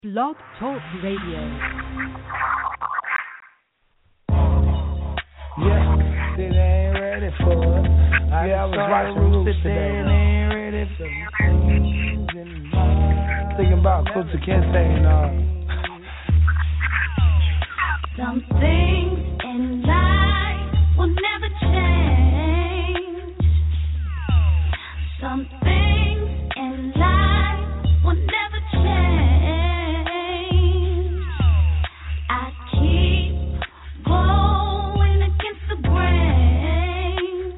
Blog Talk Radio. Yeah, they ain't ready for it. I was watching Roots today. They ain't ready for it. Thinking about Kunta Kinte and Some things in life will never change. Some things in life will never change. I keep going against the grain.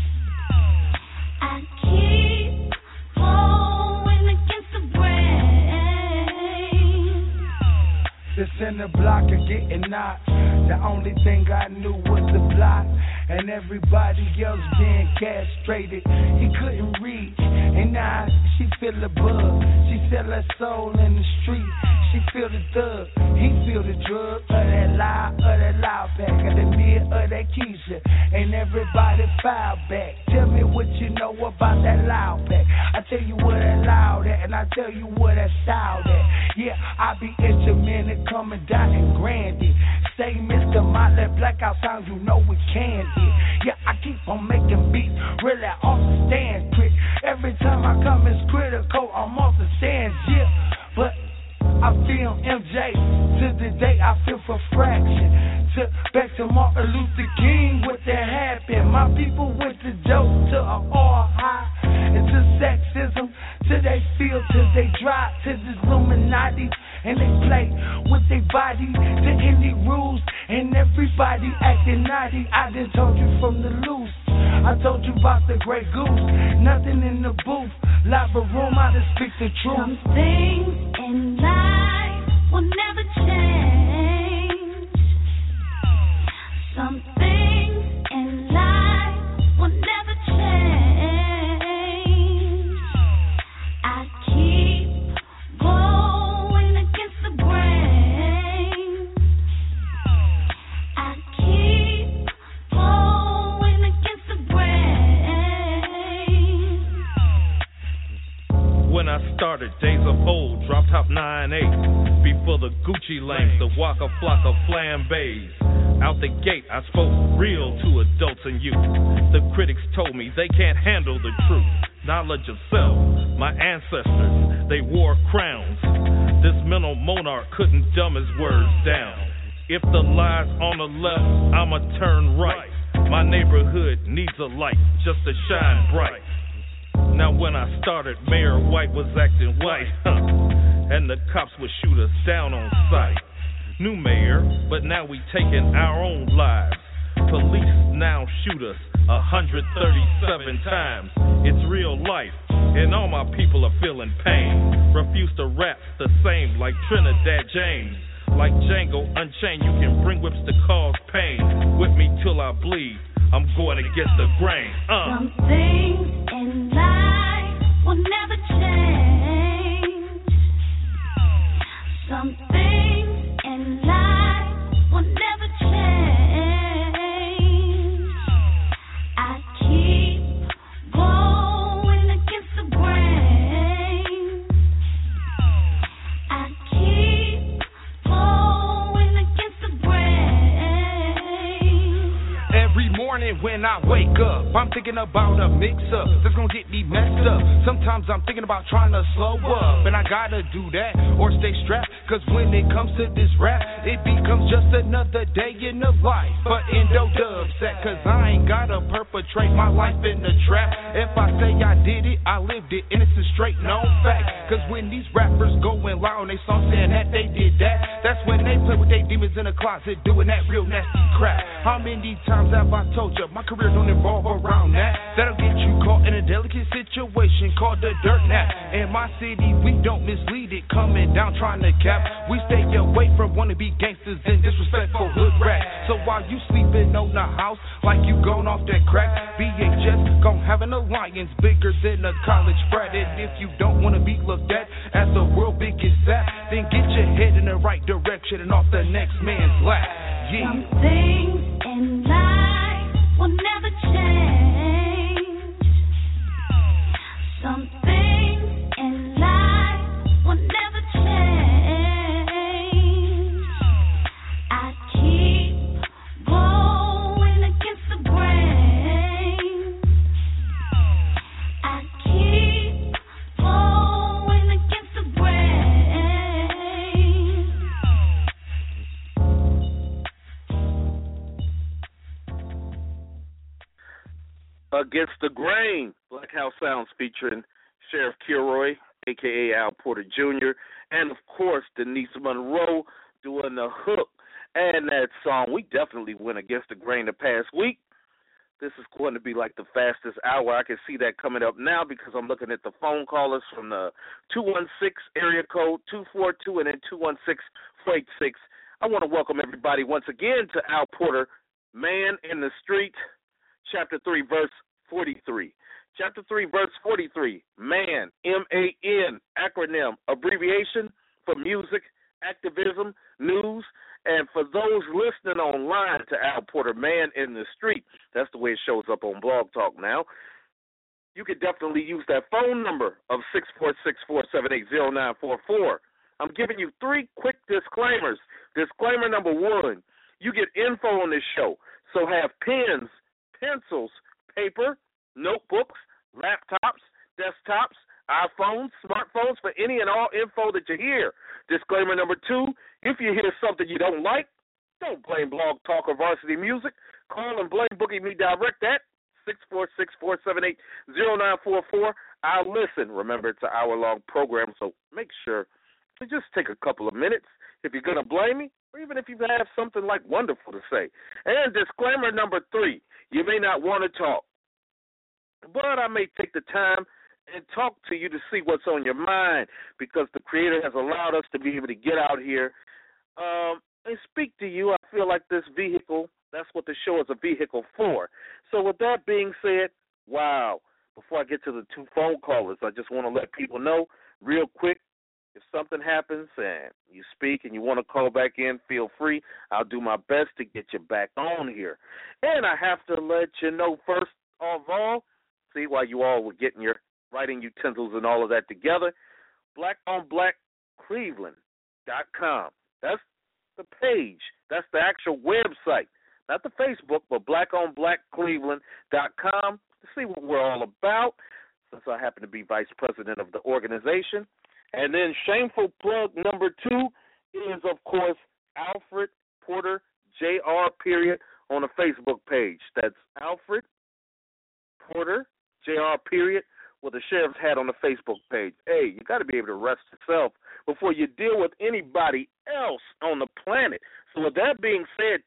I keep going against the grain. this in the block of getting knocked. The only thing I knew was the block, and everybody else being castrated. He couldn't reach, and now she feel the bug. She sell her soul in the street. She feel the thug, he feel the drug. Of that loud pack, of the mid, of that Keisha. And everybody file back. Tell me what you know about that loud pack. I tell you what that loud at, and I tell you what that style at. Yeah, I be instrumental coming down in Grandy. Say Mr. Motley, blackout sound, you know we candy. Yeah, I keep on making beats, really off the stand quick. Every time I come it's critical, I'm off the stands, yeah. But I feel MJ, to the day I feel for fraction. Back to Martin Luther King, what that happened. My people went to dope, to an all high, and to sexism, till they feel, till they drop, to the Illuminati. And they play with their body, to any rules, and everybody acting naughty. I done told you from the loose, I told you about the Grey Goose. Nothing in the booth, lava room, I just speak the truth. Some things in life will never change. Some things in life will never change. I keep going against the grain. I keep going against the grain. When I started, days of old, drop top 9-8. Before the Gucci lanes, the Waka Flocka flambés. Out the gate, I spoke real to adults and youth. The critics told me they can't handle the truth. Knowledge of self, my ancestors, they wore crowns. This mental monarch couldn't dumb his words down. If the lie's on the left, I'ma turn right. My neighborhood needs a light just to shine bright. Now when I started, Mayor White was acting white, and the cops would shoot us down on sight. New mayor, but now we taking our own lives. Police now shoot us 137 times. It's real life, and all my people are feeling pain. Refuse to rap the same like Trinidad James. Like Django Unchained, you can bring whips to cause pain. Whip me till I bleed, I'm going against the grain. Some things in life will never change. Some things in life will never change. I keep going against the grain. I keep going against the grain. Every morning when I wake up, I'm thinking about a mix-up that's gonna get me messed up. Sometimes I'm thinking about trying to slow up, and I gotta do that or stay strapped. Cause when it comes to this rap, it becomes just another day in the life. But Endo Dubset, cause I ain't gotta perpetrate my life in the trap. If I say I did it, I lived it, and it's a straight known fact. Cause when these rappers going loud on they song saying that they did that, that's when they play with their demons in the closet doing that real nasty crap. How many times have I told you my career don't involve around that? That'll get you caught in a delicate situation called the dirt nap. In my city, we don't mislead it, coming down trying to cap. We stay away from wannabe gangsters and disrespectful hood rats. So while you sleeping on the house like you going off that crack, BHS gon' have an alliance bigger than a college frat. And if you don't wanna be looked at as the world biggest sap, then get your head in the right direction and off the next man's lap. Yeah. Some things in life will never change. Some things in life will never change. Against the Grain, Black House Sounds featuring Sheriff Kilroy, a.k.a. Al Porter Jr., and, of course, Denise Monroe doing the hook. And that song, we definitely went Against the Grain the past week. This is going to be like the fastest hour. I can see that coming up now because I'm looking at the phone callers from the 216 area code, 242, and then 216-486. I want to welcome everybody once again to Al Porter, Man in the Street, Chapter 3, Verse 43. Chapter 3, Verse 43, MAN, M-A-N, acronym, abbreviation for music, activism, news, and for those listening online to Al Porter, Man in the Street, that's the way it shows up on Blog Talk now. You could definitely use that phone number of 646-478-0944. I'm giving you 3 quick disclaimers. Disclaimer number 1, you get info on this show, so have pens, pencils, paper, notebooks, laptops, desktops, iPhones, smartphones for any and all info that you hear. Disclaimer number 2, if you hear something you don't like, don't blame Blog Talk or Varsity Music. Call and blame Boogie Me direct at 646-478-0944. I'll listen. Remember, it's an hour-long program, so make sure to just take a couple of minutes if you're going to blame me, or even if you have something like wonderful to say. And disclaimer number 3, you may not want to talk, but I may take the time and talk to you to see what's on your mind, because the Creator has allowed us to be able to get out here and speak to you. I feel like this vehicle, that's what the show is a vehicle for. So with that being said, wow, before I get to the 2 phone callers, I just want to let people know real quick, if something happens and you speak and you want to call back in, feel free. I'll do my best to get you back on here. And I have to let you know first of all, see, while you all were getting your writing utensils and all of that together, blackonblackcleveland.com. That's the page. That's the actual website. Not the Facebook, but blackonblackcleveland.com to see what we're all about, since I happen to be vice president of the organization. And then shameful plug number 2 is, of course, Alfred Porter, Jr., period, on the Facebook page. That's Alfred Porter, Jr., period, with a sheriff's hat on the Facebook page. Hey, you got to be able to rest yourself before you deal with anybody else on the planet. So with that being said,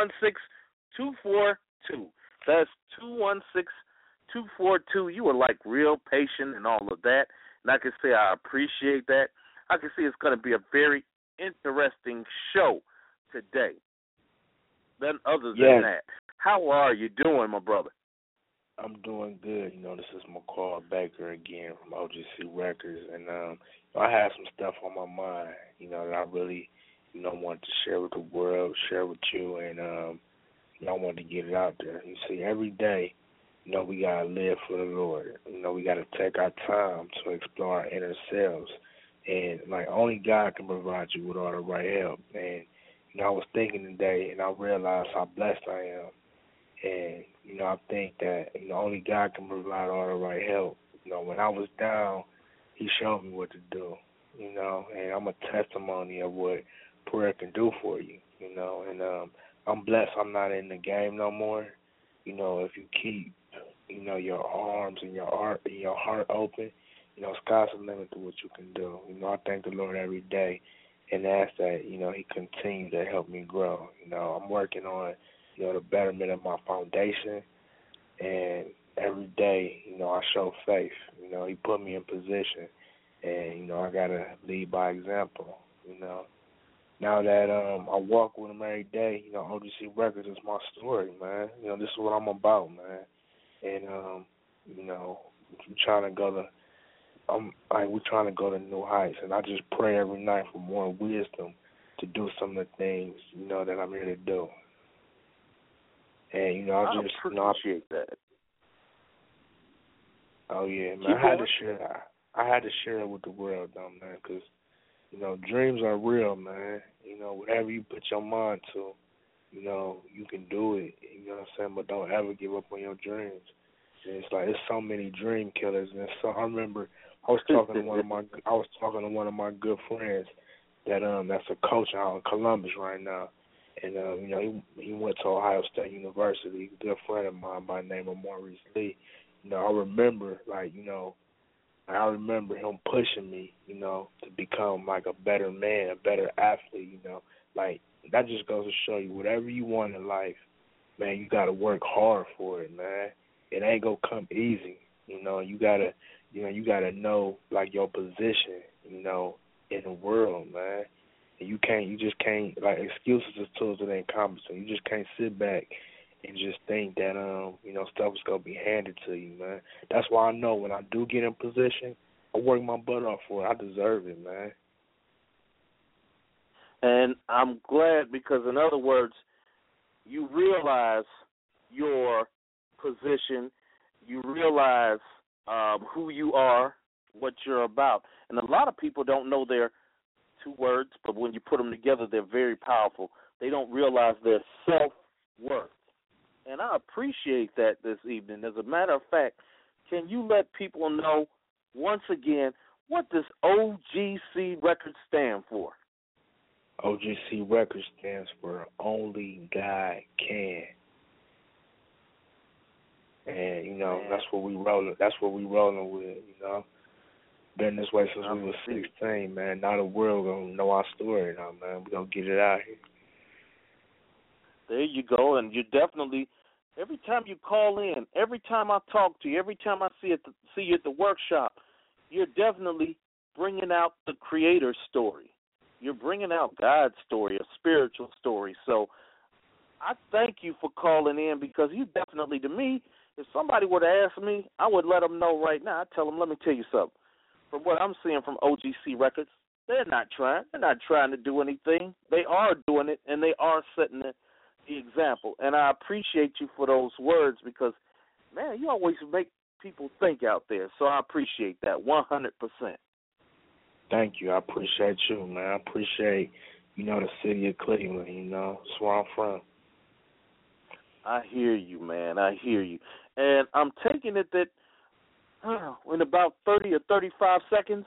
216-242. That's 216-242. You were like real patient and all of that, and I can say I appreciate that. I can see it's going to be a very interesting show today. Then other than that, how are you doing, my brother? I'm doing good. You know, this is McCall Baker again from OGC Records, and I have some stuff on my mind, you know, that I really, you know, want to share with the world, share with you, and you know, I want to get it out there. You see, every day, you know, we got to live for the Lord. You know, we got to take our time to explore our inner selves, and, like, only God can provide you with all the right help. And, you know, I was thinking today, and I realized how blessed I am. And, you know, I think that, you know, only God can provide all the right help. You know, when I was down, He showed me what to do, you know, and I'm a testimony of what prayer can do for you, you know. And I'm blessed I'm not in the game no more. You know, if you keep, you know, your arms and your heart open, you know, sky's the limit to what you can do. You know, I thank the Lord every day and ask that, you know, He continues to help me grow. You know, I'm working on, you know, the betterment of my foundation, and every day, you know, I show faith. You know, He put me in position, and, you know, I got to lead by example, you know. Now that I walk with Him every day, you know, OGC Records is my story, man. You know, this is what I'm about, man. And, you know, we're trying to go to new heights, and I just pray every night for more wisdom to do some of the things, you know, that I'm here to do. And, you know, I appreciate that. Oh, yeah, man. I had to share it with the world, though, man, because, you know, dreams are real, man. You know, whatever you put your mind to, you know, you can do it. You know what I'm saying? But don't ever give up on your dreams. And it's like, there's so many dream killers. And so I remember I was talking to one of my good friends that's a coach out in Columbus right now. And, he went to Ohio State University. A good friend of mine by the name of Maurice Lee. I remember, I remember him pushing me, to become, like, a better man, a better athlete, Like, that just goes to show you, whatever you want in life, man, you got to work hard for it, man. It ain't going to come easy, you got to, you got to know, like, your position, in the world, man. And you just can't, like, excuses is tools that ain't competent. You just can't sit back and just think that, stuff is going to be handed to you, man. That's why I know when I do get in position, I work my butt off for it. I deserve it, man. And I'm glad because, in other words, you realize your position, you realize who you are, what you're about. And a lot of people don't know their two words, but when you put them together, they're very powerful. They don't realize their self-worth. And I appreciate that this evening. As a matter of fact, can you let people know, once again, what does OGC Records stand for? OGC Records stands for Only God Can. And, that's what we rolling. That's what we rolling with, Been this way since we was 16, man. Now the world gonna know our story now, man. We gonna get it out here. There you go. And you definitely, every time you call in, every time I talk to you, every time I see you at the workshop, you're definitely bringing out the Creator's story. You're bringing out God's story, a spiritual story. So I thank you for calling in because you definitely, to me, if somebody were to ask me, I would let them know right now. I'd tell them, let me tell you something. From what I'm seeing from OGC Records, they're not trying. They're not trying to do anything. They are doing it, and they are setting the example. And I appreciate you for those words because, man, you always make people think out there. So I appreciate that 100%. Thank you. I appreciate you, man. I appreciate, the city of Cleveland, That's where I'm from. I hear you, man. I hear you. And I'm taking it that in about 30 or 35 seconds,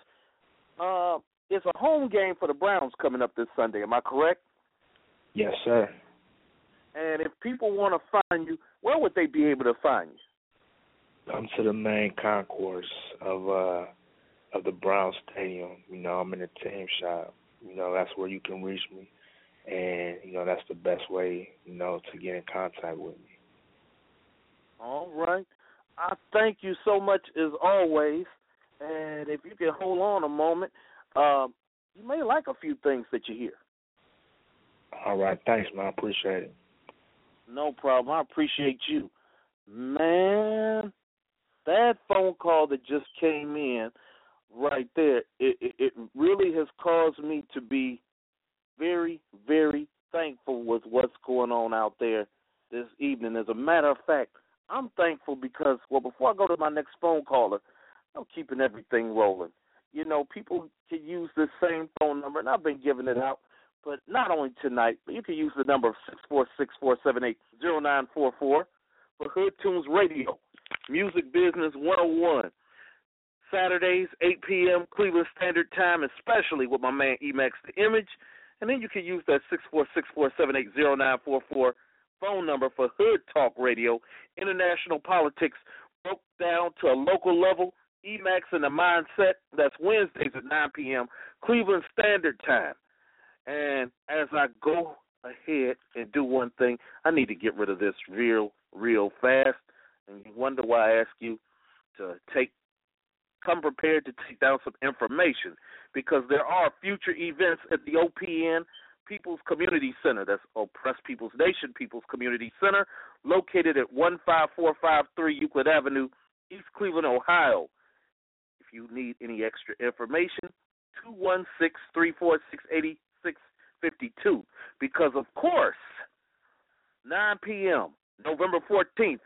it's a home game for the Browns coming up this Sunday. Am I correct? Yes, sir. And if people want to find you, where would they be able to find you? Come to the main concourse of the Brown Stadium. I'm in the team shop. That's where you can reach me. And, that's the best way, to get in contact with me. All right. I thank you so much as always. And if you can hold on a moment, you may like a few things that you hear. All right. Thanks, man. I appreciate it. No problem. I appreciate you. Man, that phone call that just came in right there, it really has caused me to be very, very thankful with what's going on out there this evening. As a matter of fact, I'm thankful because, before I go to my next phone caller, I'm keeping everything rolling. People can use this same phone number, and I've been giving it out, but not only tonight, but you can use the number of 646-478-0944 for Hood Tunes Radio, Music Business 101. Saturdays, 8 p.m. Cleveland Standard Time, especially with my man Emax The Image. And then you can use that 646-478-0944 phone number for Hood Talk Radio, international politics broke down to a local level, Emax and the Mindset. That's Wednesdays at 9 p.m. Cleveland Standard Time. And as I go ahead and do one thing, I need to get rid of this real fast. And you wonder why I ask you to come prepared to take down some information, because there are future events at the OPN People's Community Center. That's Oppressed People's Nation People's Community Center, located at 15453 Euclid Avenue, East Cleveland, Ohio. If you need any extra information, 216-346-8652. Because, of course, 9 p.m., November 14th,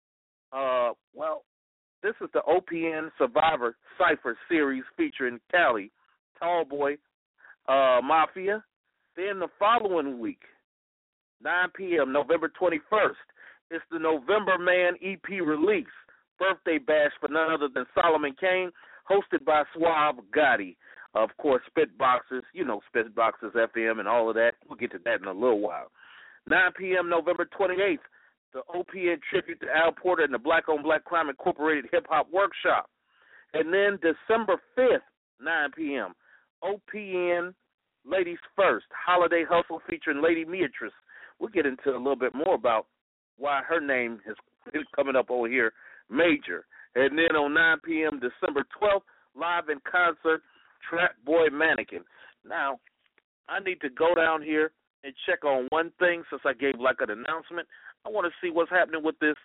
this is the OPN Survivor Cypher Series featuring Cali, Tallboy, Mafia. Then the following week, 9 p.m., November 21st, it's the November Man EP release, birthday bash for none other than Solomon Kane, hosted by Suave Gotti. Of course, Spitboxers, Spitboxers FM and all of that. We'll get to that in a little while. 9 p.m. November 28th, the OPN Tribute to Al Porter and the Black on Black Crime Incorporated Hip Hop Workshop. And then December 5th, 9 p.m., OPN Ladies First, Holiday Hustle featuring Lady Beatrice. We'll get into a little bit more about why her name is coming up over here, Major. And then on 9 p.m. December 12th, live in concert, Trap Boy Mannequin. Now, I need to go down here and check on one thing since I gave like an announcement. I want to see what's happening with this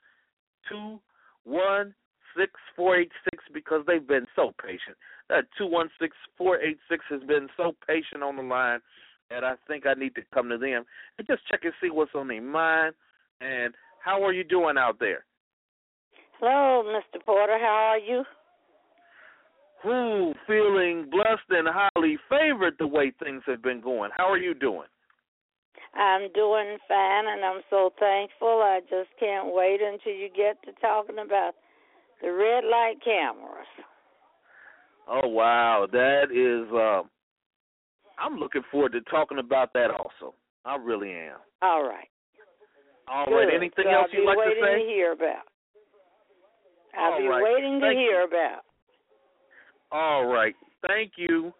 216486 because they've been so patient. That 216486 has been so patient on the line, and I think I need to come to them and just check and see what's on their mind. And how are you doing out there? Hello, Mr. Porter. How are you? Feeling blessed and highly favored the way things have been going. How are you doing? I'm doing fine, and I'm so thankful. I just can't wait until you get to talking about the red light cameras. Oh, wow. That is, I'm looking forward to talking about that also. I really am. All right. All right. Anything else you'd like to say? I'll be waiting to hear about. I'll be waiting to hear about. All right. Thank you.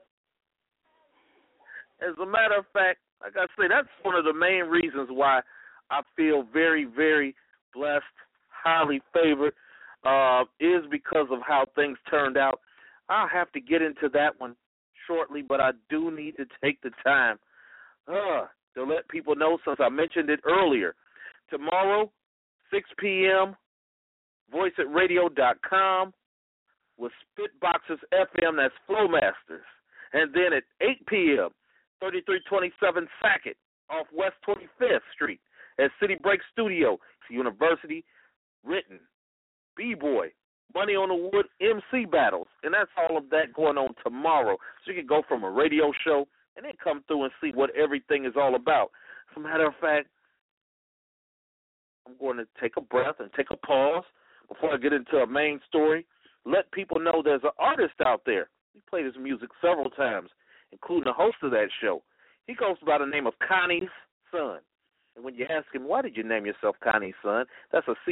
As a matter of fact, like I say, that's one of the main reasons why I feel very, very blessed, highly favored, is because of how things turned out. I'll have to get into that one shortly, but I do need to take the time to let people know, since I mentioned it earlier. Tomorrow, 6 p.m., voiceatradio.com with Spitboxes FM, that's Flowmasters. And then at 8 p.m., 3327 Sackett off West 25th Street at City Break Studio. It's University Written, B-Boy, Money on the Wood, MC battles. And that's all of that going on tomorrow. So you can go from a radio show and then come through and see what everything is all about. As a matter of fact, I'm going to take a breath and take a pause before I get into a main story. Let people know there's an artist out there. He played his music several times, including the host of that show. He goes by the name of Connie's Son. And when you ask him, why did you name yourself Connie's Son? That's a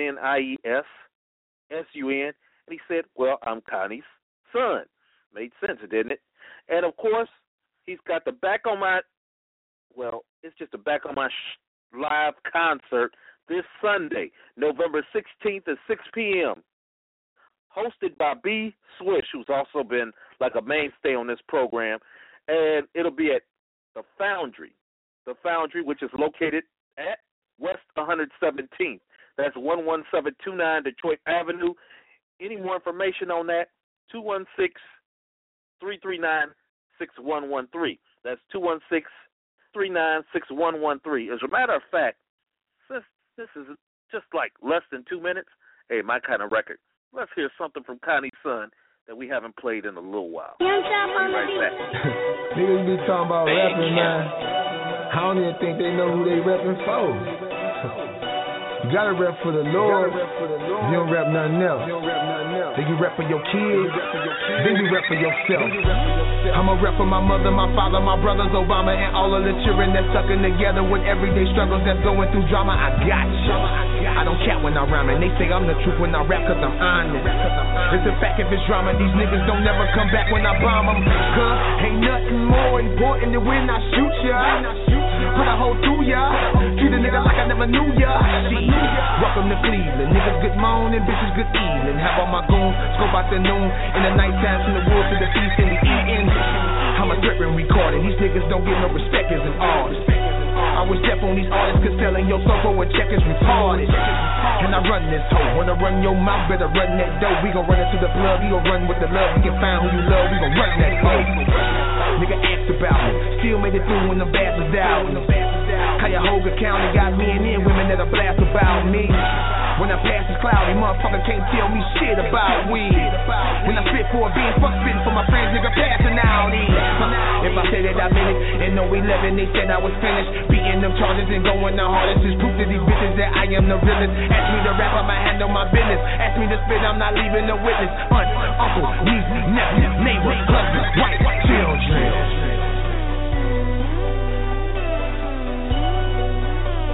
CONNIES-SUN. And he said, well, I'm Connie's son. Made sense, didn't it? And, of course, he's got the Back on My, well, it's just a Back on My live concert this Sunday, November 16th at 6 p.m., hosted by B. Swish, who's also been like a mainstay on this program. And it'll be at the Foundry, which is located at West 117th. That's 11729 Detroit Avenue. Any more information on that? 216-339-6113. That's 216-339-6113. As a matter of fact, since this is just like less than 2 minutes, hey, my kind of record, let's hear something from Connie's Son that we haven't played in a little while. Be right back. Niggas be talking about rapping, man. I don't even think they know who they rapping for. You gotta rap for the Lord. You don't rap nothing else. Then you rap for your kids. Then you rap for yourself. I'ma rap for my mother, my father, my brothers, Obama, and all of the children that's sucking together with everyday struggles that's going through drama. I got you. I don't cap when I rhyme, and they say I'm the truth when I rap cause I'm honest. It's a fact if it's drama, these niggas don't never come back when I bomb them. Cause ain't nothing more important than when I shoot ya. Put a hole through ya. Treat a nigga like I never knew ya. See, welcome to Cleveland. Niggas good morning, bitches good evening. Have all my goons scope out the noon. In the night times from the woods to the feast and the eating. I'm a threat when recording. These niggas don't get no respect as an artist. I was deaf on these artists cause selling your sofa with check is retarded. And I run this hoe. Wanna run your mouth, better run that dough. We gon' run into the plug, we gon' run with the love. We can find who you love, we gon' run that hoe. Nigga asked about me, still made it through when the bad was out. Cuyahoga County got me and then women that'll blast about me. When I pass this cloudy, motherfucker can't tell me shit about weed. When I spit for a bean, fuck spitting for my friends, nigga passing out. If I say that I meant it, and no 11, they said I was finished. Beating them charges and going the hardest is proof to these bitches that I am the realest. Ask me to rap, I'ma handle my business. Ask me to spit, I'm not leaving a witness. Aunt, uncle, niece, nephew, neighbor, husband, wife, children.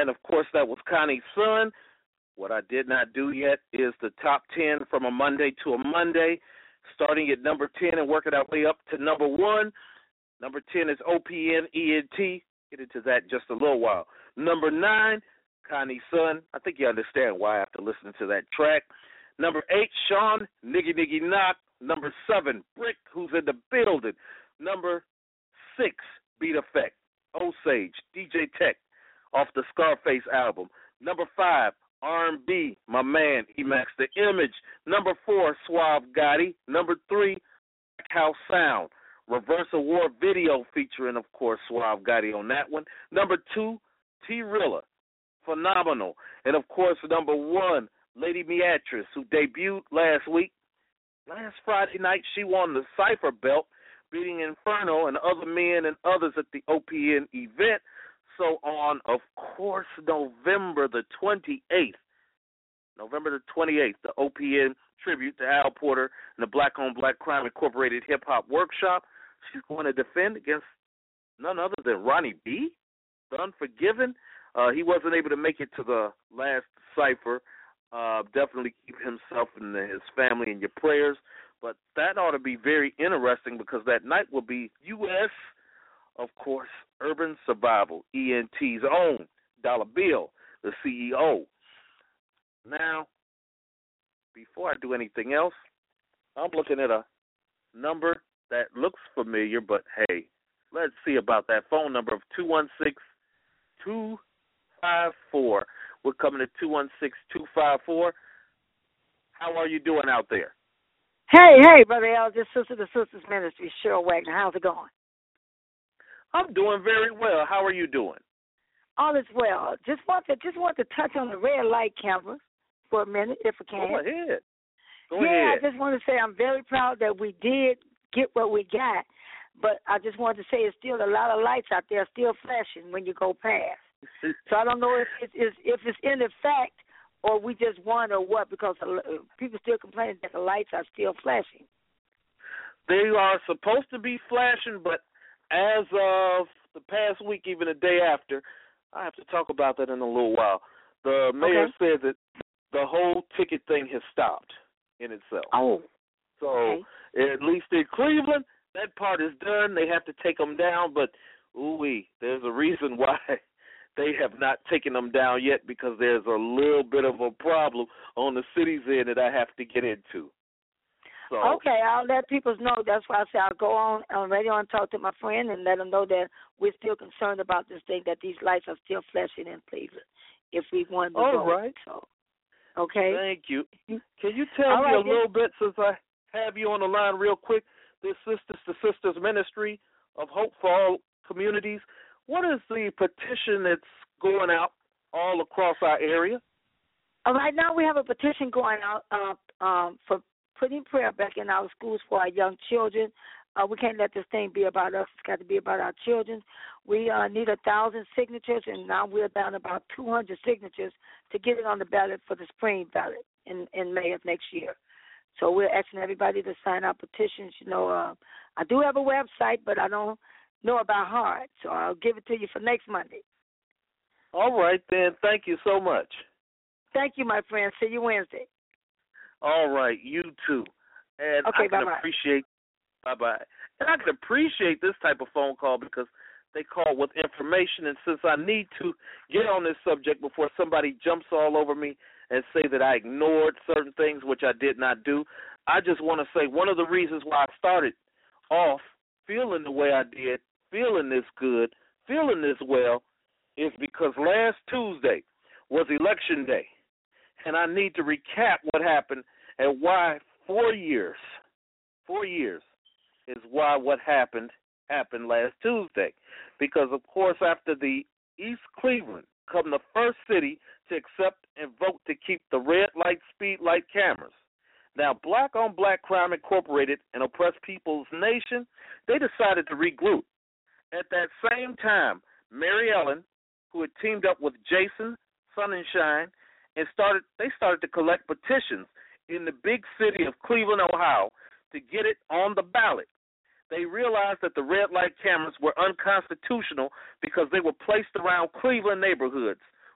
And, of course, that was Connie's Son. What I did not do yet is the top 10 from a Monday to a Monday, starting at number 10 and working our way up to number 1. Number 10 is OPNENT. Get into that in just a little while. Number 9, Connie's Son. I think you understand why I have to listen to that track. Number 8, Sean Niggy Niggy Knock. Number 7, Brick, who's in the building. Number 6, Beat Effect, Osage, DJ Tech, off the Scarface album. Number 5, R&B, my man, Emax the Image. Number 4, Suave Gotti. Number 3, Black House Sound, Reversal War video featuring, of course, Suave Gotti on that one. Number 2, T-Rilla, Phenomenal. And, of course, number 1, Lady Beatrice, who debuted last week. Last Friday night, she won the Cypher belt, beating Inferno and other men and others at the OPN event. So on, of course, November the 28th, the OPN tribute to Al Porter and the Black on Black Crime Incorporated Hip Hop Workshop. She's going to defend against none other than Ronnie B, the Unforgiven. He wasn't able to make it to the last Cypher. Definitely keep himself and his family in your prayers. But that ought to be very interesting because that night will be U.S., of course, Urban Survival, ENT's own Dollar Bill, the CEO. Now, before I do anything else, I'm looking at a number that looks familiar, but hey, let's see about that phone number of 216-254. We're coming to 216-254. How are you doing out there? Hey, Brother L, this Sister to Sisters Ministry, Cheryl Wagner. How's it going? I'm doing very well. How are you doing? All is well. Just want to touch on the red light cameras for a minute, if I can. Go ahead. I just want to say I'm very proud that we did get what we got, but I just wanted to say it's still a lot of lights out there still flashing when you go past. So I don't know if it's in effect or we just won or what, because people still complaining that the lights are still flashing. They are supposed to be flashing, but as of the past week, even the day after, I have to talk about that in a little while. The mayor said that the whole ticket thing has stopped in itself. Oh. So at least in Cleveland, that part is done. They have to take them down, but there's a reason why they have not taken them down yet, because there's a little bit of a problem on the city's end that I have to get into. So, okay, I'll let people know. That's why I say I'll go on radio and talk to my friend and let them know that we're still concerned about this thing, that these lights are still flashing in Cleveland if we want to go. All right. So, okay. Thank you. Can you tell me a little bit, since I have you on the line real quick, this Sisters to Sisters Ministry of Hope for All Communities, what is the petition that's going out all across our area? Right now we have a petition going out for putting prayer back in our schools for our young children. We can't let this thing be about us. It's got to be about our children. We need 1,000 signatures, and now we're down about 200 signatures to get it on the ballot for the spring ballot in May of next year. So we're asking everybody to sign our petitions. I do have a website, but I don't know about heart, so I'll give it to you for next Monday. All right, then. Thank you so much. Thank you, my friend. See you Wednesday. All right, you too. And okay, I can appreciate bye-bye. And I can appreciate this type of phone call because they call with information, and since I need to get on this subject before somebody jumps all over me and say that I ignored certain things, which I did not do, I just want to say one of the reasons why I started off feeling the way I did, feeling this good, feeling this well, is because last Tuesday was Election Day. And I need to recap what happened and why 4 years is why what happened last Tuesday. Because, of course, after the East Cleveland come the first city to accept and vote to keep the red light, speed light cameras. Now, Black on Black Crime Incorporated and Oppressed People's Nation, they decided to regroup. At that same time, Mary Ellen, who had teamed up with Jason Sonnenschein, and they started to collect petitions in the big city of Cleveland, Ohio, to get it on the ballot. They realized that the red light cameras were unconstitutional because they were placed around Cleveland neighborhoods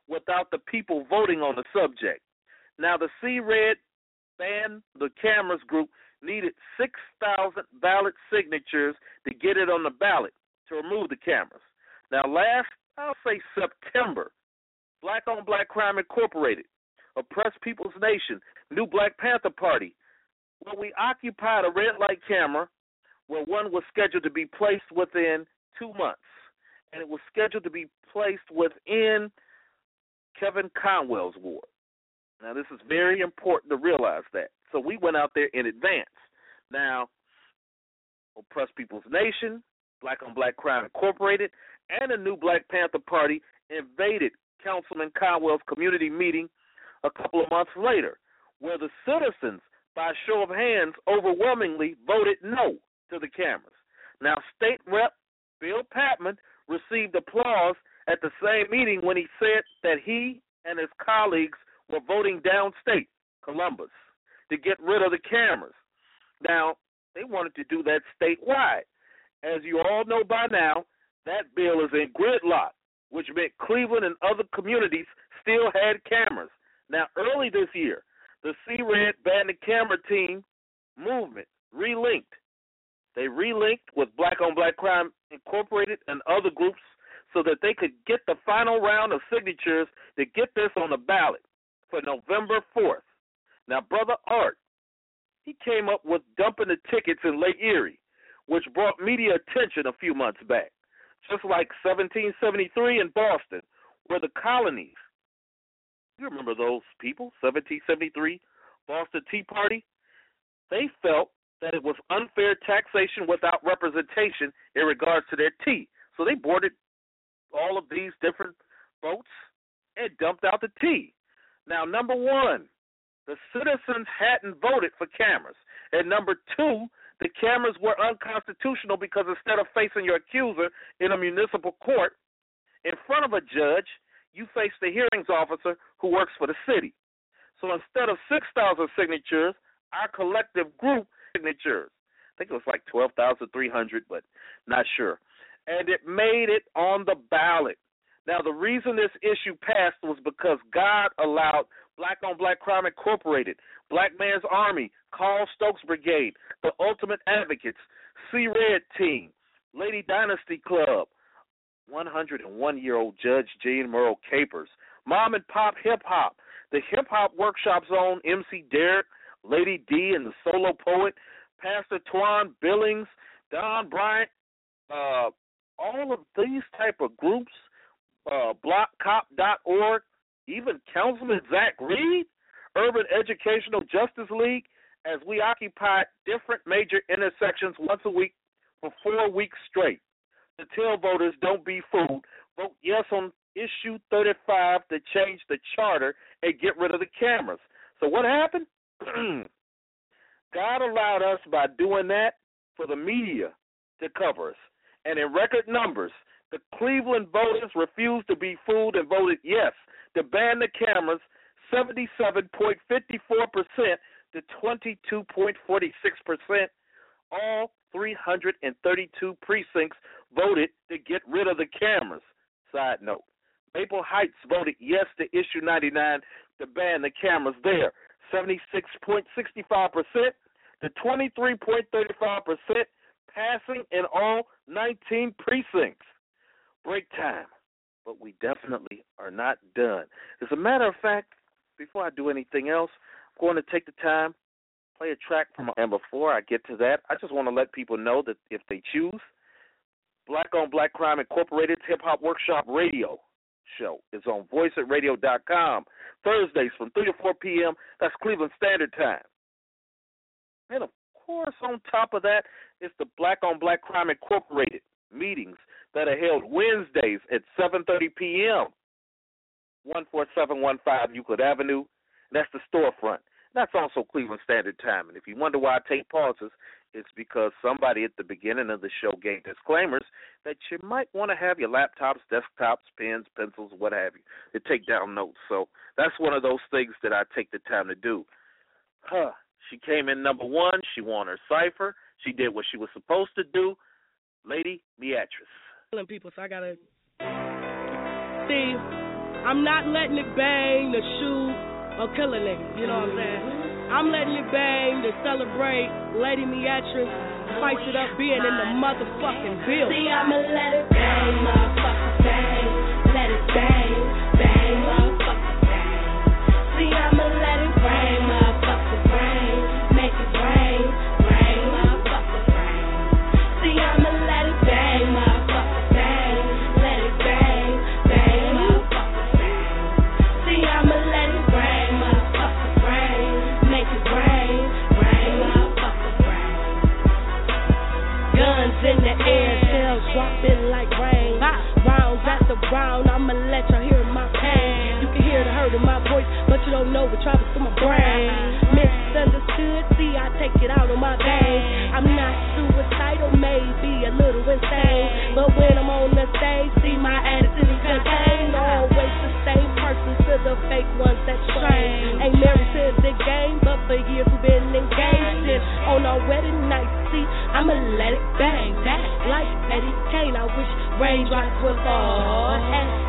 without the people voting on the subject. Now, the C-Red Ban the Cameras group needed 6,000 ballot signatures to get it on the ballot to remove the cameras. Now, last, I'll say September, Black on Black Crime Incorporated, Oppressed People's Nation, New Black Panther Party, where we occupied a red light camera where one was scheduled to be placed within 2 months. And it was scheduled to be placed within Kevin Conwell's ward. Now, this is very important to realize that. So we went out there in advance. Now, Oppressed People's Nation, Black on Black Crime Incorporated, and the New Black Panther Party invaded Councilman Conwell's community meeting a couple of months later, where the citizens, by show of hands, overwhelmingly voted no to the cameras. Now, State Rep Bill Patman received applause at the same meeting when he said that he and his colleagues were voting downstate, Columbus, to get rid of the cameras. Now, they wanted to do that statewide. As you all know by now, that bill is in gridlock, which meant Cleveland and other communities still had cameras. Now, early this year, the C-Red Ban the Camera team movement relinked. They relinked with Black on Black Crime Incorporated and other groups so that they could get the final round of signatures to get this on the ballot for November 4th. Now, Brother Art, he came up with dumping the tickets in Lake Erie, which brought media attention a few months back. Just like 1773 in Boston, where the colonies, you remember those people, 1773, Boston Tea Party? They felt that it was unfair taxation without representation in regards to their tea. So they boarded all of these different boats and dumped out the tea. Now, number one, the citizens hadn't voted for cameras. And number two, the cameras were unconstitutional because instead of facing your accuser in a municipal court in front of a judge, you face the hearings officer who works for the city. So instead of 6,000 signatures, our collective group signatures, I think it was like 12,300, but not sure. And it made it on the ballot. Now, the reason this issue passed was because God allowed Black on Black Crime Incorporated, Black Man's Army, Carl Stokes Brigade, the Ultimate Advocates, C-Red Team, Lady Dynasty Club, 101-year-old Judge Jean Merle Capers, Mom and Pop Hip Hop, the Hip Hop Workshop Zone, MC Derek, Lady D and the Solo Poet, Pastor Twan Billings, Don Bryant, all of these type of groups, blockcop.org, even Councilman Zach Reed, Urban Educational Justice League, as we occupied different major intersections once a week for 4 weeks straight. To tell voters, don't be fooled. Vote yes on issue 35 to change the charter and get rid of the cameras. So what happened? God allowed us, by doing that, for the media to cover us. And in record numbers, the Cleveland voters refused to be fooled and voted yes to ban the cameras, 77.54% to 22.46%. All 332 precincts voted to get rid of the cameras. Side note, Maple Heights voted yes to issue 99 to ban the cameras there, 76.65% to 23.35%, passing in all 19 precincts. Break time, but we definitely are not done. As a matter of fact, before I do anything else, I'm going to take the time, play a track from, and before I get to that, I just want to let people know that if they choose, Black on Black Crime Incorporated's Hip Hop Workshop Radio show is on voiceatradio.com, Thursdays from 3 to 4 p.m. That's Cleveland Standard Time. And, of course, on top of that is the Black on Black Crime Incorporated meetings that are held Wednesdays at 7:30 p.m., 14715 Euclid Avenue. That's the storefront. That's also Cleveland Standard Time. And if you wonder why I take pauses, it's because somebody at the beginning of the show gave disclaimers that you might want to have your laptops, desktops, pens, pencils, what have you, to take down notes. So that's one of those things that I take the time to do. She came in number one. She won her cipher. She did what she was supposed to do. Lady Beatrice. People, so I got to see I'm not letting it bang to shoot or kill a nigga, you know what I'm saying? I'm letting it bang to celebrate Lady Meatrice, spice it up being in the motherfucking building. See, I'ma let it bang, motherfucker, bang. Let it bang, bang, motherfucker, bang. See, I'ma let it rain, motherfucker, rain. Make it rain, rain, motherfucker, rain. See, I'ma let it bang, motherfucker, bang. Let it bang, bang, motherfucker, bang. See, I'ma let it rain, motherfucker, rain. Make it rain, rain, motherfucker, rain. Guns in the air, shells dropping like rain. Rounds after round, I'ma let y'all hear my pain. You can hear the hurt in my voice, but you don't know what travels through my brain. Misunderstood, see, I take it out on my veins. I'm not suicidal, maybe a little insane, but when I'm on the stage, see my attitude contained. Always the same person to the fake ones that strain. Ain't married to the game, but for years we've been engaged. And on our wedding night, see, I'ma let it bang, like Eddie Kane. I wish raindrops would fall.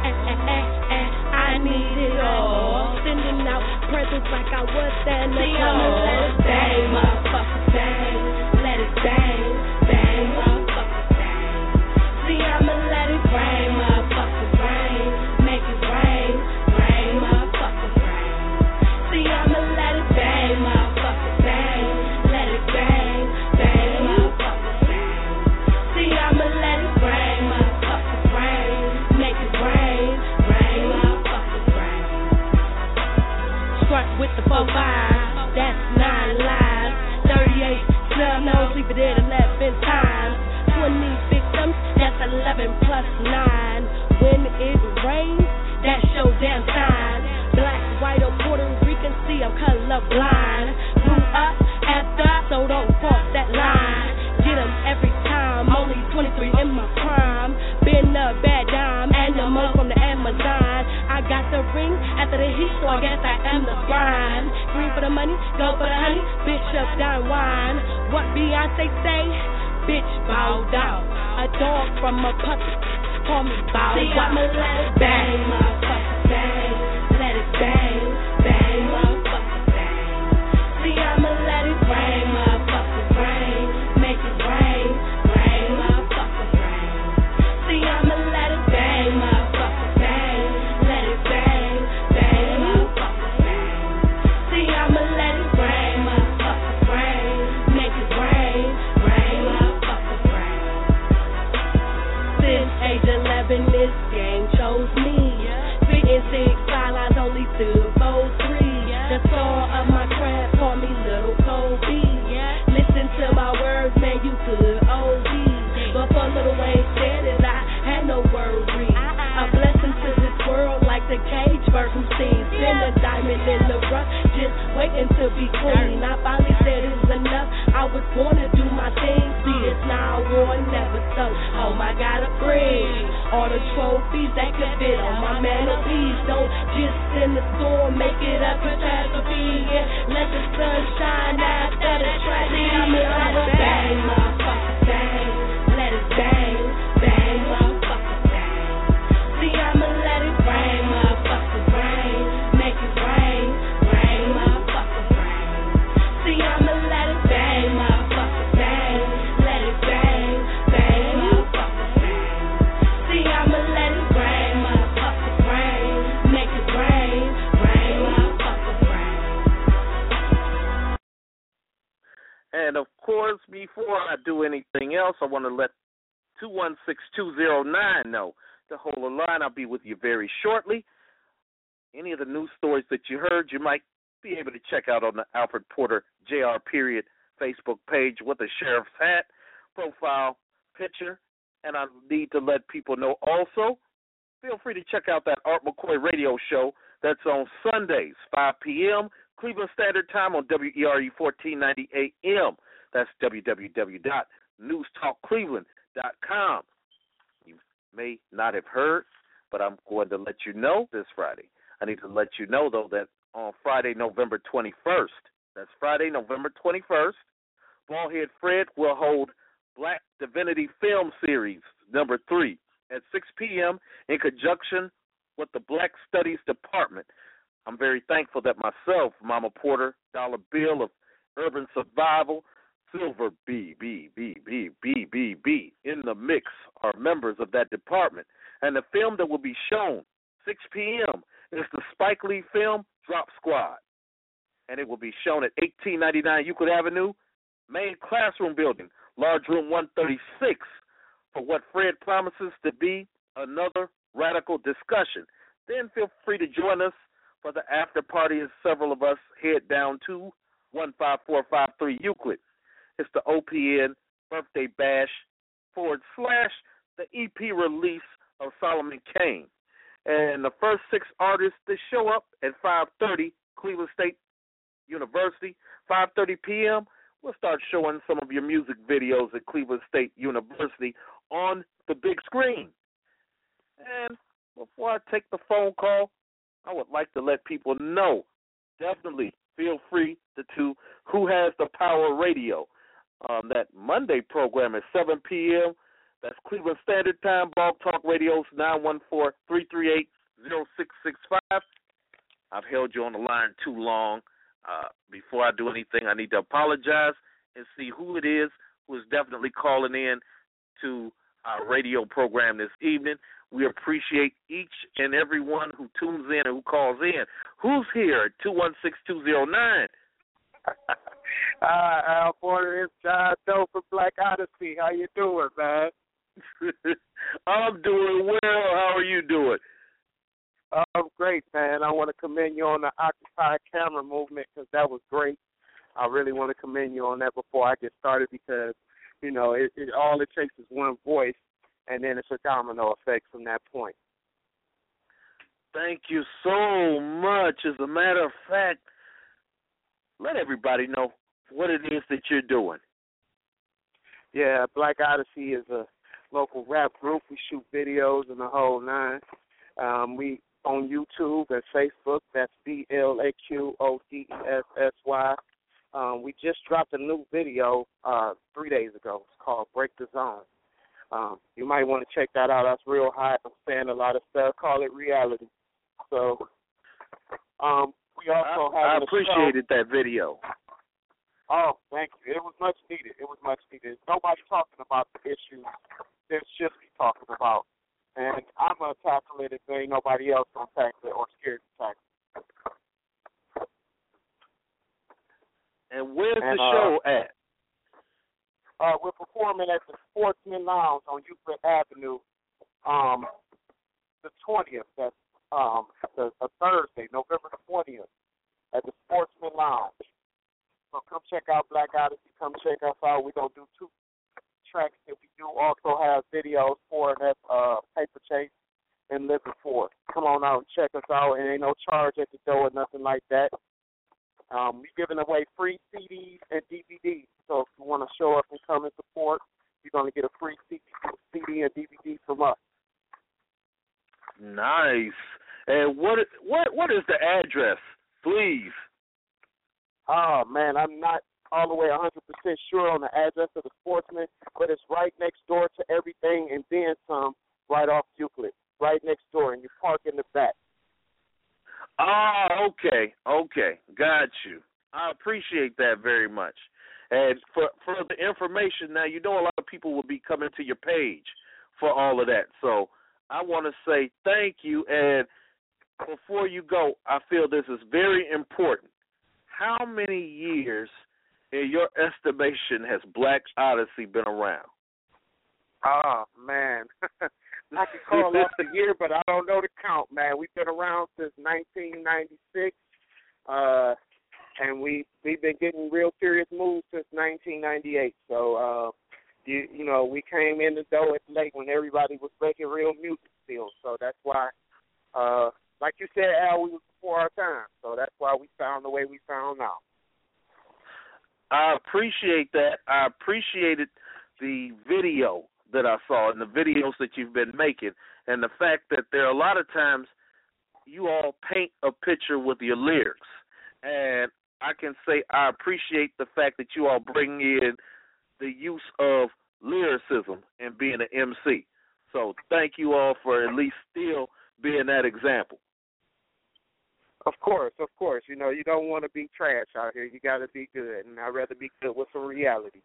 I need it all. Sending out presents like I was Santa Claus. See, I'ma let it bang, motherfucker, bang. Let it bang, bang, motherfucker, bang. See, I'ma let it rain, motherfucker, rain. Make it rain, rain, motherfucker, rain. See, I'ma let it bang, motherfucker, bang. Let it bang, bang, motherfucker, bang. See, I'ma let it rain, motherfucker, rain. Make it rain, rain, motherfucker, rain. Struck with the 4-5, that's 9 lives. 38 snub nose, leave it at 11 times. 20 victims, that's 11 plus 9. When it rains, that's your damn sign. Black, white, or Puerto Rican, see I'm colorblind. Grew up after, so don't cross that line. Get 'em every time, only 23 in my prime. Been a bad dime, and the money from the Amazon. I got the ring after the heat, so I guess I am the grind. Green for the money, go for the honey, bitch up, down wine. What Beyonce say? Bitch bow down. A dog from a puppy, call me Bow Wow. See, I'ma let it bang, motherfucker, bang. Let it bang, bang, motherfucker, bang. See, I'ma let it rain, motherfucker, rain. Make it rain, rain, motherfucker, rain. See, I'ma let it bang, motherfucker, bang. Let it bang, bang, motherfucker, bang. See, I'ma let it rain, motherfucker, rain. Make it rain, rain, motherfucker, rain. Since age 11, this game chose me. Spitting 6 sidelines, only stood for 3. The star of my craft, call me Little Kobe. Listen to my words, man, you could OD. But for Lil Wayne said it, I had no worry. A blessing to this world like the cage bird who sings. Been a diamond in the rough, just waiting to be queen. I finally said it was enough, I was born to do my thing. See, it's now or never, so oh my God, a bridge. All the trophies that could fit on my mantelpiece. Don't just in the store, make it a catastrophe. Yeah, let the sun shine after the tragedy. I'ma let it bang, motherfucker, bang. Let it bang, bang, motherfucker, bang. See, I'ma let it rain, motherfucker, rain. Make it rain, rain, motherfucker, rain. See, I'ma let it bang, motherfucker, bang. Let it bang, bang, motherfucker, bang. See, I'ma let it rain, motherfucker, rain. Make it rain, rain, motherfucker, rain. And of course, before I do anything else, I want to let 216-209 know to hold the line. I'll be with you very shortly. Any of the news stories that you heard, you might be able to check out on the Alfred Porter Jr. Facebook page with a sheriff's hat profile picture. And I need to let people know also, feel free to check out that Art McCoy radio show that's on Sundays, 5 p.m., Cleveland Standard Time on WERE 1490 AM. That's www.newstalkcleveland.com. You may not have heard, but I'm going to let you know this Friday. I need to let you know, though, that on Friday, November 21st, that's Friday, November 21st, Baldhead Fred will hold Black Divinity Film Series number 3 at 6 p.m. in conjunction with the Black Studies Department. I'm very thankful that myself, Mama Porter, Dollar Bill of Urban Survival, Silver B, in the mix are members of that department. And the film that will be shown 6 p.m. is the Spike Lee film Drop Squad. And it will be shown at 1899 Euclid Avenue, main classroom building, large room 136, for what Fred promises to be another radical discussion. Then feel free to join us for the after party as several of us head down to 15453 Euclid. It's the OPN Birthday Bash / the EP release of Solomon Kane. And the first 6 artists to show up at 5:30 Cleveland State University, 5:30 p.m., we'll start showing some of your music videos at Cleveland State University on the big screen. And before I take the phone call, I would like to let people know, definitely feel free to Who Has the Power Radio. That Monday program at 7 p.m., that's Cleveland Standard Time, Blog Talk Radio's 914-338-0665. I've held you on the line too long. Before I do anything, I need to apologize and see who it is who is definitely calling in to our radio program this evening. We appreciate each and every one who tunes in and who calls in. Who's here at 216-209? Al Porter, it's John Doe from Black Odyssey. How you doing, man? I'm doing well. How are you doing? I'm great, man. I want to commend you on the Occupy Camera movement because that was great. I really want to commend you on that before I get started because, you know, all it takes is one voice, and then it's a domino effect from that point. Thank you so much. As a matter of fact, let everybody know what it is that you're doing. Yeah, Black Odyssey is a local rap group. We shoot videos and the whole nine. We on YouTube and Facebook. That's BLAQODESSY. We just dropped a new video 3 days ago. It's called Break the Zone. You might want to check that out. That's real hot. I'm saying a lot of stuff. Call it reality. So we also have. I appreciated that video. Oh, thank you. It was much needed. Nobody talking about the issues that should be talking about. And I'm going to tackle it if there ain't nobody else going to tackle it or scared to tackle it. And where's the show at? We're performing at the Sportsman Lounge on Euclid Avenue the 20th. That's a Thursday, November the 20th, at the Sportsman Lounge. So come check out Black Odyssey. Come check us out. We're going to do 2 tracks that we do. Also have videos for and that's Paper Chase and Living For. Come on out and check us out. And ain't no charge at the door or nothing like that. We're giving away free CDs and DVDs. So if you want to show up and come and support, you're going to get a free CD and DVD from us. Nice. And what is the address, please? Oh, man, I'm not all the way 100% sure on the address of the Sportsman, but it's right next door to everything and then some right off Euclid, right next door, and you park in the back. Oh, okay. Got you. I appreciate that very much. And for the information, now, you know a lot of people will be coming to your page for all of that. So I want to say thank you. And before you go, I feel this is very important. How many years, in your estimation, has Black Odyssey been around? Oh, man. I can call off the year, but I don't know the count, man. We've been around since 1996, and we've been getting real serious moves since 1998. So, you know, we came in the door late when everybody was making real music still. So that's why, like you said, Al, we was before our time. So that's why we found the way we found now. I appreciate that. I appreciated the video that I saw and the videos that you've been making, and the fact that there are a lot of times you all paint a picture with your lyrics. And I can say I appreciate the fact that you all bring in the use of lyricism and being an MC. So thank you all for at least still being that example. Of course. You know, you don't want to be trash out here. You got to be good, and I'd rather be good with some reality.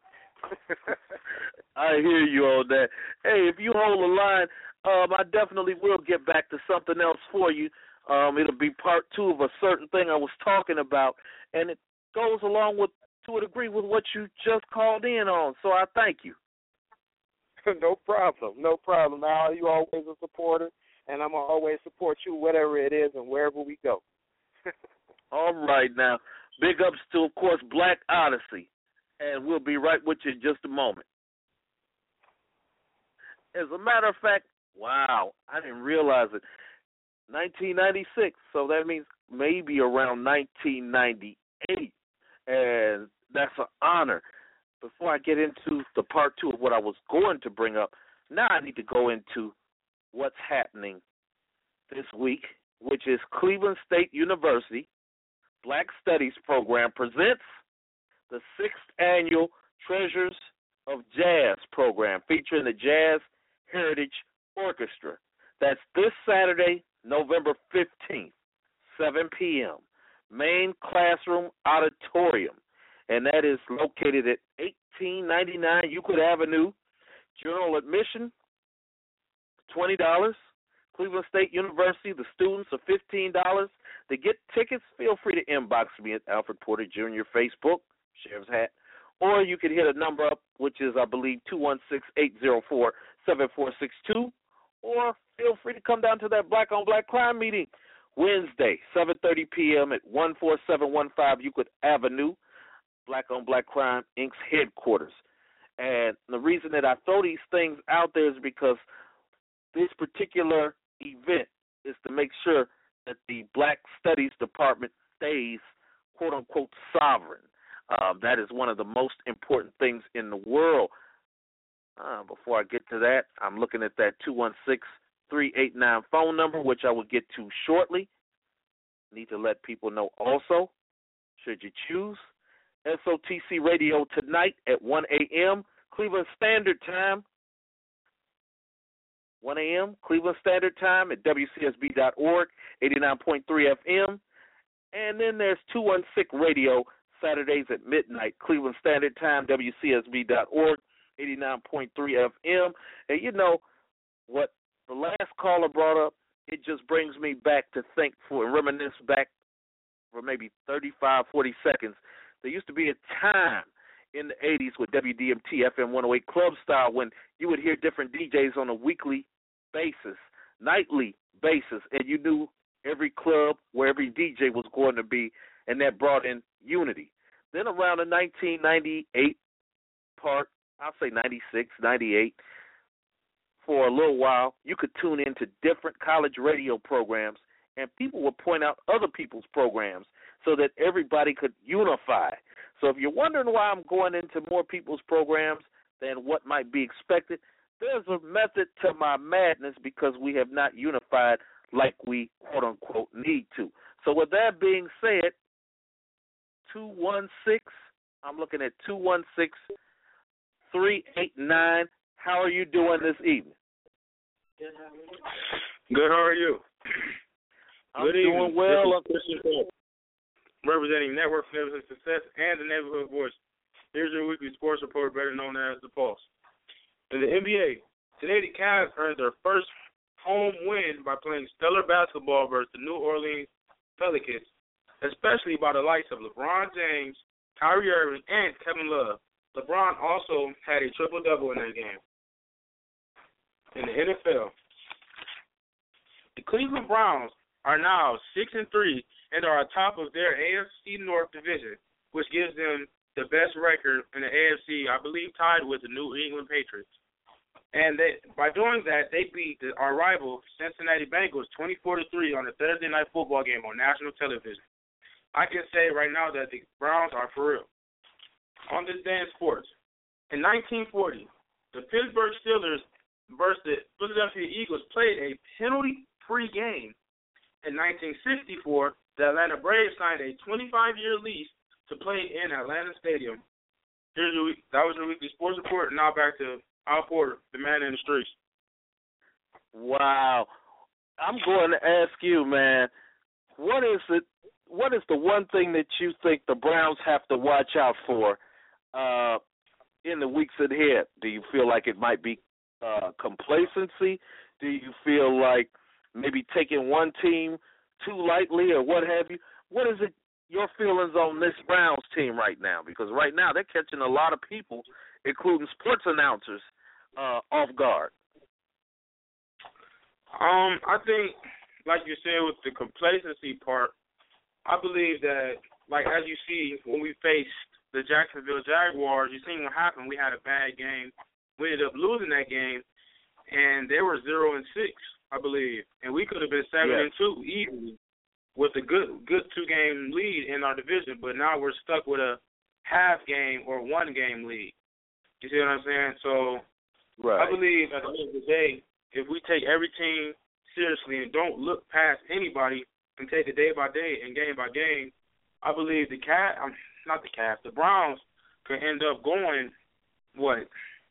I hear you on that. Hey, if you hold the line, I definitely will get back to something else for you. It'll be part 2 of a certain thing I was talking about, and it goes along with, to a degree, with what you just called in on. So I thank you. No problem. Now, you always a supporter, and I'm going to always support you, whatever it is and wherever we go. All right, now. Big ups to, of course, Black Odyssey. And we'll be right with you in just a moment. As a matter of fact, wow, I didn't realize it. 1996, so that means maybe around 1998. And that's an honor. Before I get into the part 2 of what I was going to bring up, now I need to go into what's happening this week, which is Cleveland State University Black Studies Program presents the 6th annual Treasures of Jazz program featuring the Jazz Heritage Orchestra. That's this Saturday, November 15th, 7 p.m., Main Classroom Auditorium, and that is located at 1899 Euclid Avenue. General admission, $20. Cleveland State University, the students are $15. To get tickets, feel free to inbox me at Alfred Porter Jr. Facebook, Sheriff's Hat, or you can hit a number up, which is, I believe, 216-804-7462, or feel free to come down to that Black on Black Crime meeting Wednesday, 7:30 p.m. at 14715 Euclid Avenue, Black on Black Crime, Inc.'s headquarters. And the reason that I throw these things out there is because this particular event is to make sure that the Black Studies Department stays, quote-unquote, sovereign. That is one of the most important things in the world. Before I get to that, I'm looking at that 216-389 phone number, which I will get to shortly. Need to let people know also, should you choose, SOTC Radio tonight at 1 a.m. Cleveland Standard Time. 1 a.m. Cleveland Standard Time at WCSB.org, 89.3 FM. And then there's 216 Radio Saturdays at midnight, Cleveland Standard Time, WCSB.org, 89.3 FM. And you know what the last caller brought up, it just brings me back to think for and reminisce back for maybe 35, 40 seconds. There used to be a time in the 80s with WDMT FM 108 Club Style when you would hear different DJs on a weekly basis, nightly basis, and you knew every club where every DJ was going to be, and that brought in unity. Then around the 1998 part, I'll say 96, 98, for a little while, you could tune into different college radio programs, and people would point out other people's programs so that everybody could unify. So if you're wondering why I'm going into more people's programs than what might be expected, there's a method to my madness because we have not unified like we, quote-unquote, need to. So with that being said, 216, I'm looking at 216-389. How are you doing this evening? Good, how are you? I'm doing well. Representing Network for Neighborhood Success and the Neighborhood Voice. Here's your weekly sports report, better known as The Pulse. In the NBA, today the Cavs earned their first home win by playing stellar basketball versus the New Orleans Pelicans, especially by the likes of LeBron James, Kyrie Irving, and Kevin Love. LeBron also had a triple-double in that game. In the NFL, the Cleveland Browns are now 6-3 and are atop of their AFC North division, which gives them the best record in the AFC, I believe tied with the New England Patriots. And by doing that, they beat our rival Cincinnati Bengals 24-3 on the Thursday Night Football game on national television. I can say right now that the Browns are for real. On this day in sports, in 1940, the Pittsburgh Steelers versus the Philadelphia Eagles played a penalty-free game. In 1964, the Atlanta Braves signed a 25-year lease to play in Atlanta Stadium. That was your weekly sports report. Now back to Al Porter, the man in the streets. Wow. I'm going to ask you, man, what is the one thing that you think the Browns have to watch out for in the weeks ahead? Do you feel like it might be complacency? Do you feel like maybe taking one team too lightly or what have you? What is it, your feelings on this Browns team right now? Because right now they're catching a lot of people, including sports announcers, off guard. I think, like you said, with the complacency part, I believe that, like, as you see, when we faced the Jacksonville Jaguars, you seen what happened. We had a bad game. We ended up losing that game, and they were 0-6, I believe. And we could have been 7-2 easily with a good 2-game lead in our division, but now we're stuck with a half game or 1-game lead. You see what I'm saying? So I believe at the end of the day, if we take every team seriously and don't look past anybody and take it day by day and game by game, I believe the Browns could end up going, 12-4,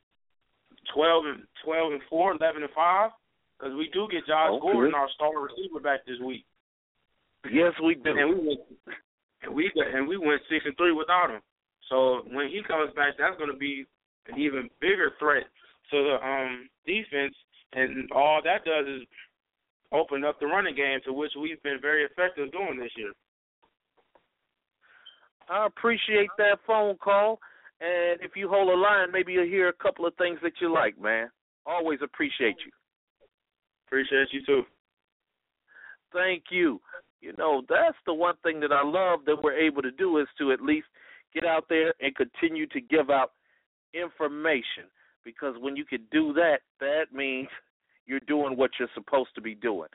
11-5, because we do get Josh Gordon, our star receiver, back this week. Yes, we do. And we went 6-3 without him. So when he comes back, that's going to be an even bigger threat to the defense. And all that does is open up the running game, to which we've been very effective doing this year. I appreciate that phone call. And if you hold a line, maybe you'll hear a couple of things that you like, man. Always appreciate you. Appreciate you, too. Thank you. You know, that's the one thing that I love that we're able to do, is to at least get out there and continue to give out information. Because when you can do that, that means you're doing what you're supposed to be doing.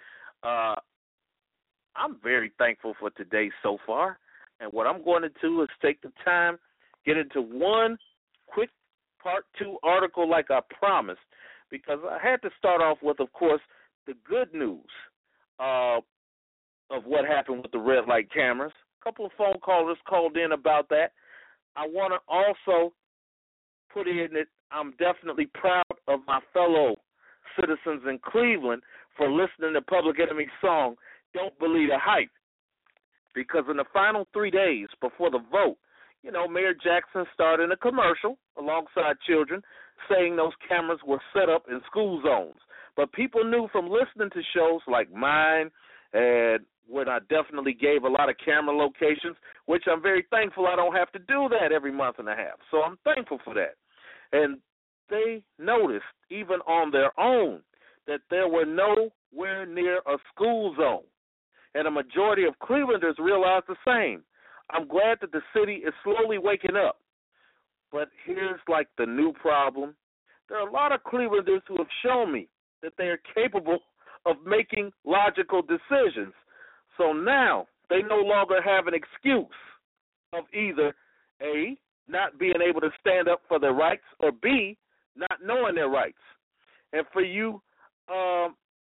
I'm very thankful for today so far. And what I'm going to do is take the time, get into one quick part 2 article like I promised, because I had to start off with, of course, the good news of what happened with the red light cameras. A couple of phone callers called in about that. I want to also put in that I'm definitely proud of my fellow citizens in Cleveland for listening to Public Enemy's song, Don't Believe the Hype. Because in the final 3 days before the vote, you know, Mayor Jackson started a commercial alongside children saying those cameras were set up in school zones. But people knew from listening to shows like mine, and when I definitely gave a lot of camera locations, which I'm very thankful I don't have to do that every month and a half. So I'm thankful for that. And they noticed, even on their own, that there were nowhere near a school zone. And a majority of Clevelanders realized the same. I'm glad that the city is slowly waking up. But here's like the new problem. There are a lot of Clevelanders who have shown me that they are capable of making logical decisions. So now they no longer have an excuse of either A, not being able to stand up for their rights, or B, not knowing their rights. And for you, I'll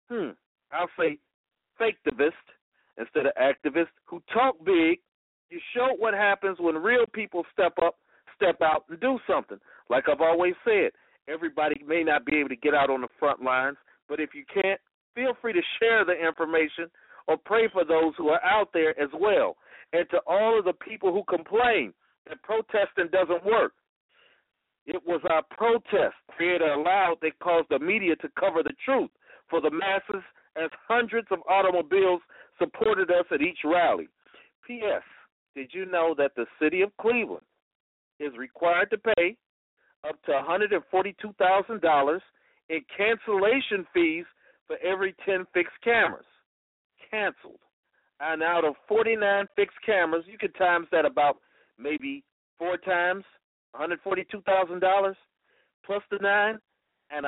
say faketivists instead of activists who talk big, you show what happens when real people step up, step out, and do something. Like I've always said, everybody may not be able to get out on the front lines, but if you can't, feel free to share the information or pray for those who are out there as well. And to all of the people who complain that protesting doesn't work, it was our protest, Creator allowed, that caused the media to cover the truth for the masses, as hundreds of automobiles supported us at each rally. P.S. Did you know that the city of Cleveland is required to pay up to $142,000 in cancellation fees for every 10 fixed cameras? Canceled. And out of 49 fixed cameras, you could times that about maybe 4 times, $142,000 plus the 9, and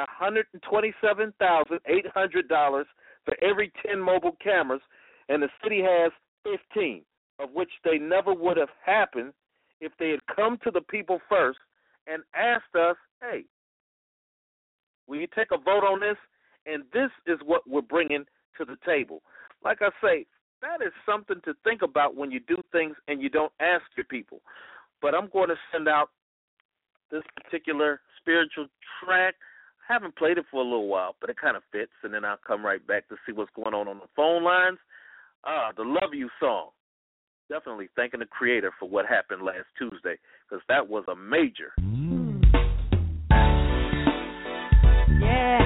$127,800 for every 10 mobile cameras, and the city has 15, of which they never would have happened if they had come to the people first and asked us, hey, will you take a vote on this? And this is what we're bringing to the table. Like I say, that is something to think about when you do things and you don't ask your people. But I'm going to send out this particular spiritual track. Haven't played it for a little while, but it kind of fits, and then I'll come right back to see what's going on the phone lines. The Love You song. Definitely thanking the creator for what happened last Tuesday, because that was a major. Yeah.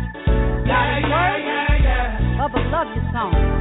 Yeah. Of a Love You song.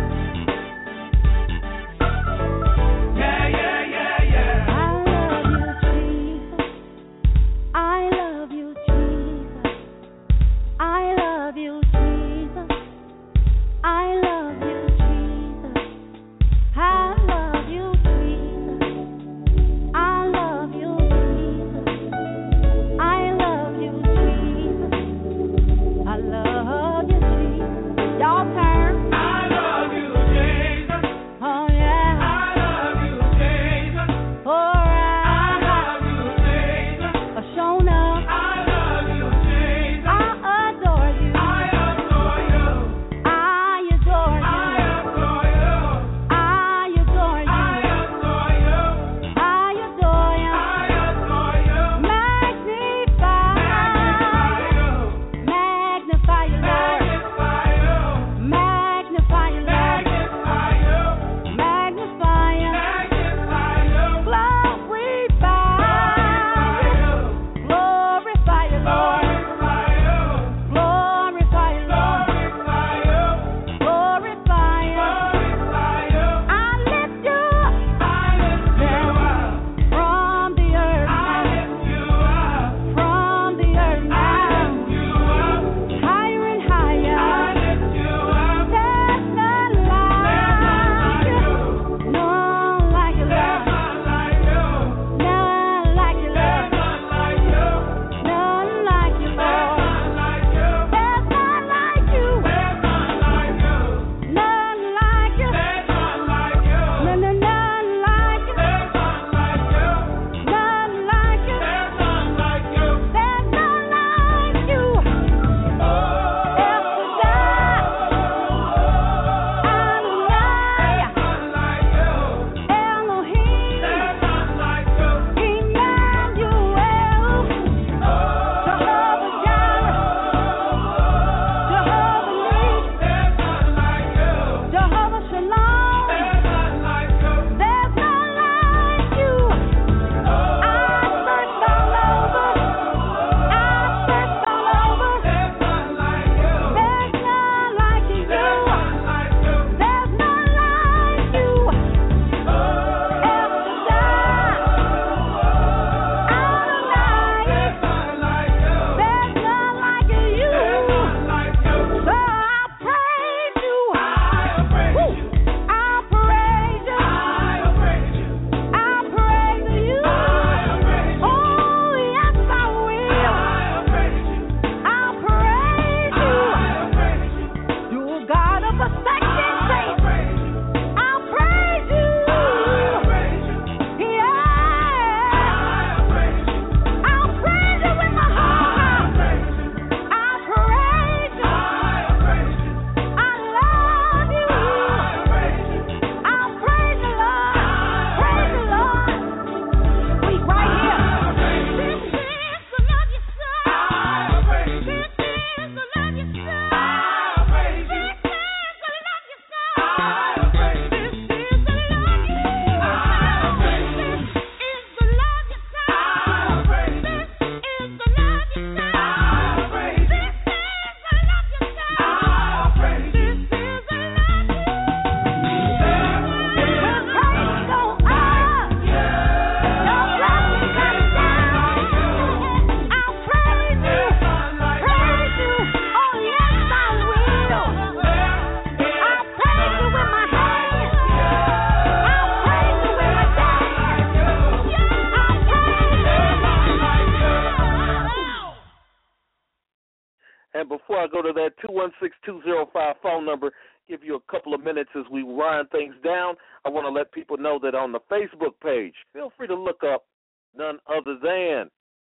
And before I go to that 216-205 phone number, give you a couple of minutes as we wind things down, I want to let people know that on the Facebook page, feel free to look up none other than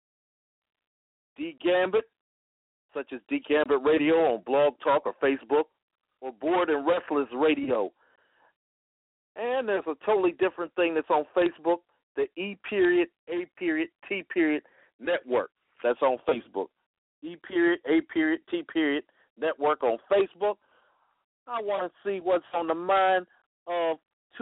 D Gambit, such as D Gambit Radio on Blog Talk or Facebook, or Board and Restless Radio. And there's a totally different thing that's on Facebook, the E.A.T. Network. That's on Facebook. E.A.T. Network on Facebook. I want to see what's on the mind of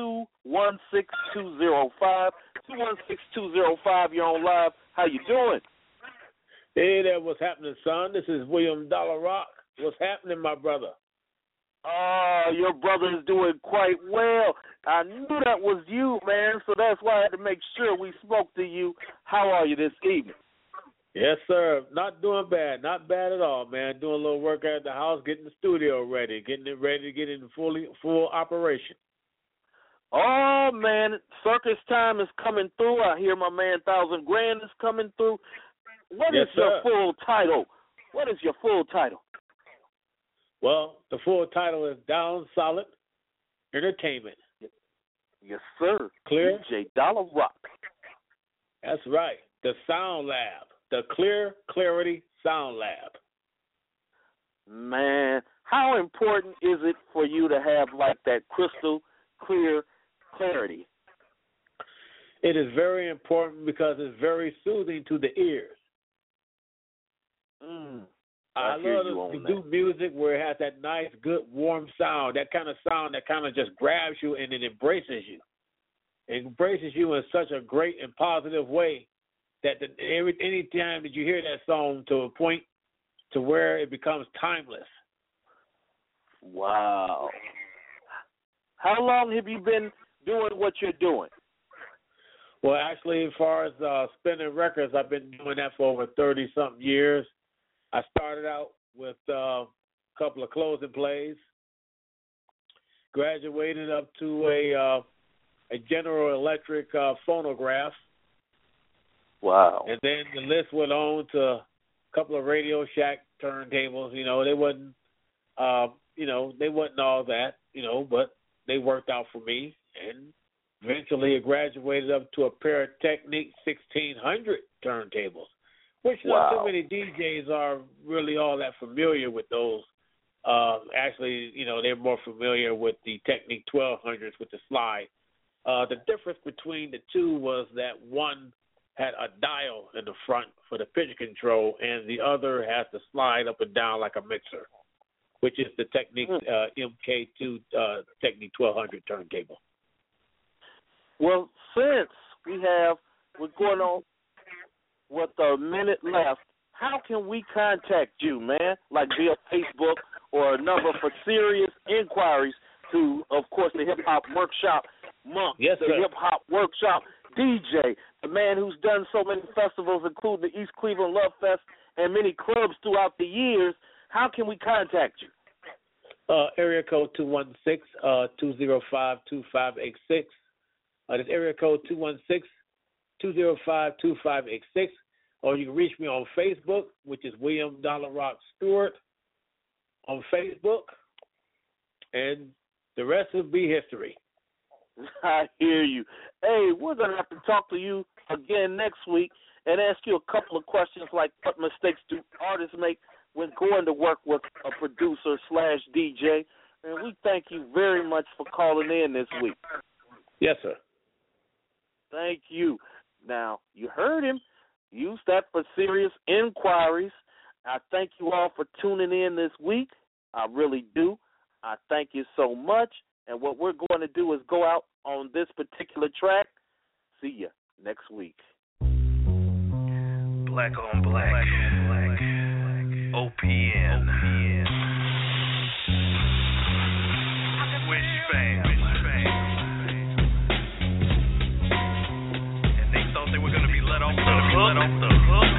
216-205. 216-205, you're on live. How you doing? Hey there, what's happening, son? This is William Dollar Rock. What's happening, my brother? Your brother is doing quite well. I knew that was you, man, so that's why I had to make sure we spoke to you. How are you this evening? Yes, sir. Not doing bad. Not bad at all, man. Doing a little work at the house, getting the studio ready, getting it ready to get into full operation. Oh, man, circus time is coming through. I hear my man 1,000 Grand is coming through. What is your full title? What is your full title? Well, the full title is Down Solid Entertainment. Yes, sir. Clear? DJ Dollar Rock. That's right. The Sound Lab. The Clarity Sound Lab. Man, how important is it for you to have like that crystal clear clarity? It is very important because it's very soothing to the ears. I love to do music where it has that nice, good, warm sound, that kind of just grabs you and it embraces you. It embraces you in such a great and positive way that any time that you hear that song to a point to where it becomes timeless. Wow. How long have you been doing what you're doing? Well, actually, as far as spinning records, I've been doing that for over 30-something years. I started out with a couple of closing plays, graduated up to a General Electric phonograph. Wow. And then the list went on to a couple of Radio Shack turntables. They wasn't all that, but they worked out for me. And eventually it graduated up to a pair of Technique 1600 turntables, which not too many DJs are really all that familiar with those. Actually, they're more familiar with the Technique 1200s with the slide. The difference between the two was that one had a dial in the front for the pitch control, and the other has to slide up and down like a mixer, which is the Technique MK2 Technique 1200 turntable. Well, since we're going on with a minute left, how can we contact you, man? Like via Facebook or a number for serious inquiries to, of course, the Hip Hop Workshop Monk, yes, the Hip Hop Workshop DJ, the man who's done so many festivals, including the East Cleveland Love Fest and many clubs throughout the years. How can we contact you? Area code 216-205-2586. That's area code 216-205-2586. Or you can reach me on Facebook, which is William Dollar Rock Stewart on Facebook. And the rest will be history. I hear you. Hey, we're going to have to talk to you again next week and ask you a couple of questions like what mistakes do artists make when going to work with a producer/DJ. And we thank you very much for calling in this week. Yes, sir. Thank you. Now, you heard him. Use that for serious inquiries. I thank you all for tuning in this week. I really do. I thank you so much. And what we're going to do is go out on this particular track. See you next week. Black on black. OPN. Wish fam. And they thought they were going to be let off the hook.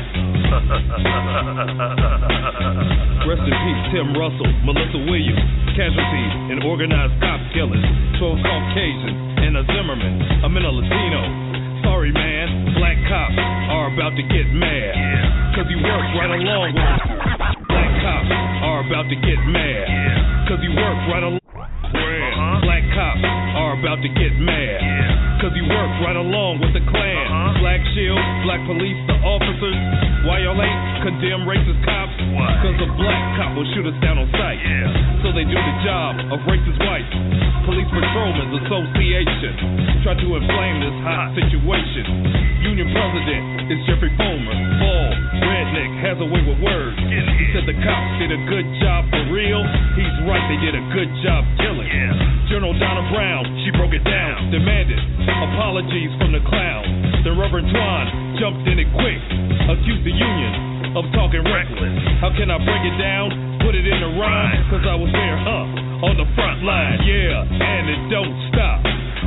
Rest in peace, Tim Russell, Melissa Williams, casualties in organized cop killings, 12 Caucasians and a Zimmerman, a Latino. Sorry, man, black cops are about to get mad, cause you work right along with black cops are about to get mad, cause you work right along. Black cops are about to get mad, cause you work right along with the Klan. Black shield, black police, the officers. Why y'all ain't condemn racist cops? Cause a black cop will shoot us down on sight. So they do the job of racist whites. Police Patrolmen's Association. try to inflame this hot situation. Union president is Jeffrey Fulmer. Bald, redneck, has a way with words. He said the cops did a good job for real. He's right, they did a good job killing. General Donna Brown, she broke it down, demanded apologies from the clown. Then Reverend Twan jumped in it quick, accused the union of talking reckless. How can I break it down? Put it in a rhyme, cause I was there, on the front line. Yeah, and it don't stop.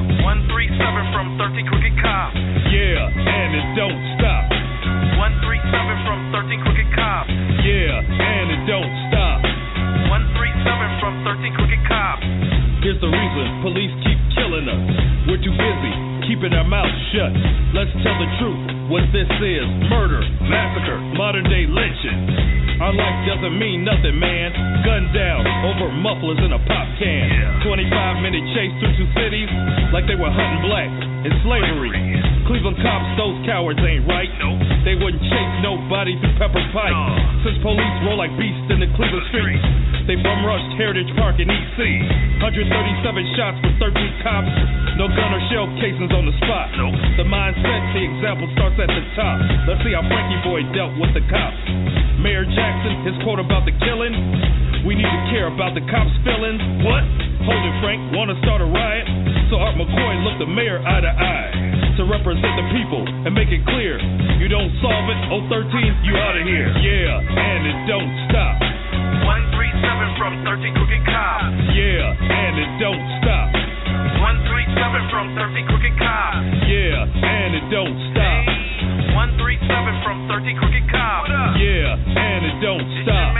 137 from 13 Crooked Cops. Yeah, and it don't stop. 137 from 13 Crooked Cops. Yeah, and it don't stop. 137 from 13 Crooked Cops. Here's the reason police keep killing us. We're too busy keeping our mouths shut. Let's tell the truth. What this is: murder, massacre, modern day lynching. Our life doesn't mean nothing, man. Gunned down over mufflers in a pop can. 25-minute chase through two cities like they were hunting blacks in slavery. Cleveland cops, those cowards ain't right. They wouldn't chase nobody through Pepper Pike. Since police roll like beasts in the Cleveland streets, they bum rushed Heritage Park in E.C. 137 shots with 13 cops. No gun or shell casings on the spot. The mindset, the example starts at the top. Let's see how Frankie Boy dealt with the cops. Mayor Jackson, his quote about the killing: we need to care about the cops' feelings. What? Hold it, Frank, wanna start a riot? So Art McCoy looked the mayor eye to eye to represent the people and make it clear: you don't solve it, 013, you out of here. Yeah, and it don't stop. 137 from 13 Crooked Cops. Yeah, and it don't stop. 137 from 13 Crooked Cops. Yeah, and it don't stop. 137 from 13 Crooked Cops. Yeah, and it don't stop.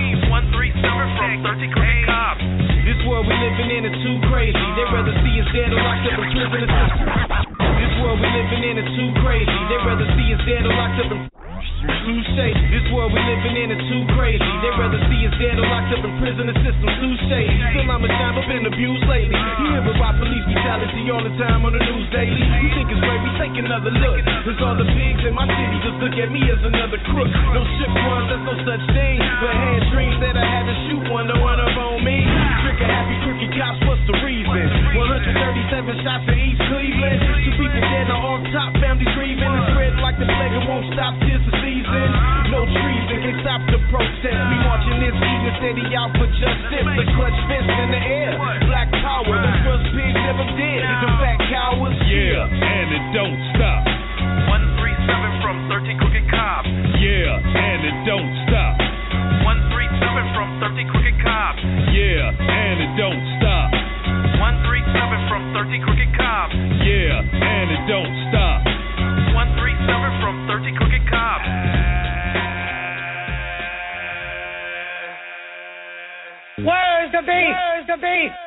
137 from 13 Crooked Cops. This world we living in is too crazy. They'd rather see us dead or locked up in prison. This world we living in is too crazy. They'd rather see us dead or locked up in this world we living in is too crazy. They'd rather see us dead or locked up in prison. The system's too shady. Still I'm a time, I've been abused lately. You hear about police brutality all the time on the news daily. You think it's great, we take another look. Cause all the pigs in my city just look at me as another crook. No ship ones, there's no such thing. But had dreams that I had to shoot one to run up on me. Trigger happy crooked cops, what's the reason? 137 shots in East Cleveland. 2 people dead on top, families grieving. It's spread like the plague, it won't stop till the season. No treason can stop the protest. We marching this evening, steady out for justice. The clutch fist in the air. Black power, the first pigs never did. The fat cowards. Yeah, and it don't stop. 137 from 13 Crooked Cops. Yeah, and it don't stop. 137 from 13 Crooked Cops. Yeah, and it don't stop. 137 from 13 Crooked Cops. Yeah, and it don't stop. 137 from 13 Crooked Cops. Where's the beef? Where's the beef?